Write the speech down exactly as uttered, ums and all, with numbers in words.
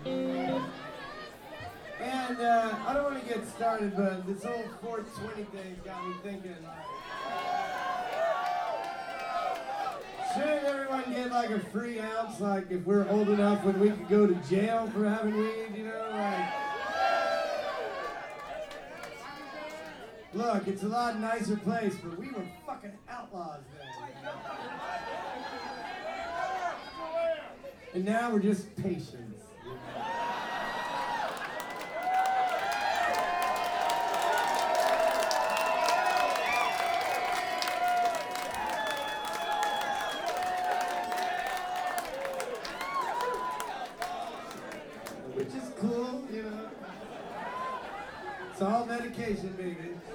And uh, I don't want to get started, but this whole four twenty thing got me thinking, like, shouldn't everyone get like a free ounce, like if we're old enough when we could go to jail for having weed, you know, like. Look, it's a lot nicer place, but we were fucking outlaws then. And now we're just patients. Which is cool, you know. It's all medication, baby.